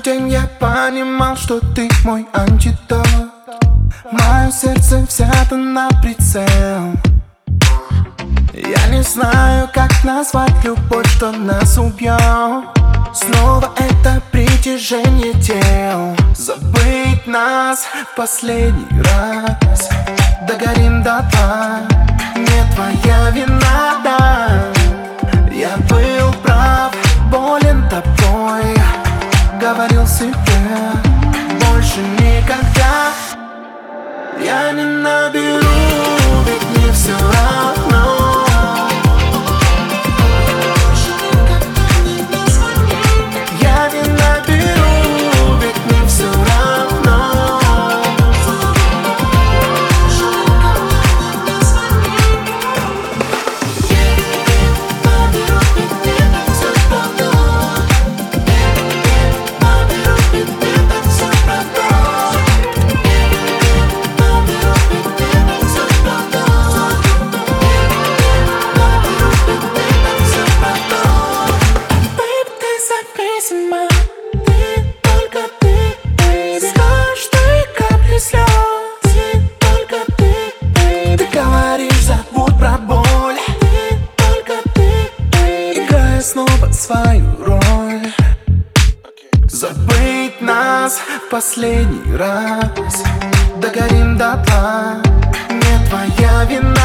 день я понимал, что ты мой антидот. Мое сердце взято на прицел. Я не знаю, как назвать любовь, что нас убьет. Снова это притяжение тел. Забыть нас в последний раз. Догорим дотла. Не твоя вина, да. Я был прав, болен тобой. Говорил себе, больше никогда я не наберу, ведь мне все равно. Я не наберу, ведь мне все равно. Ты, только ты, baby. С каждой каплей слез. Ты, только ты, baby. Ты говоришь, забудь про боль. Ты, только ты, baby. Играя снова свою роль. Забыть нас в последний раз. Догорим дотла. Не твоя вина.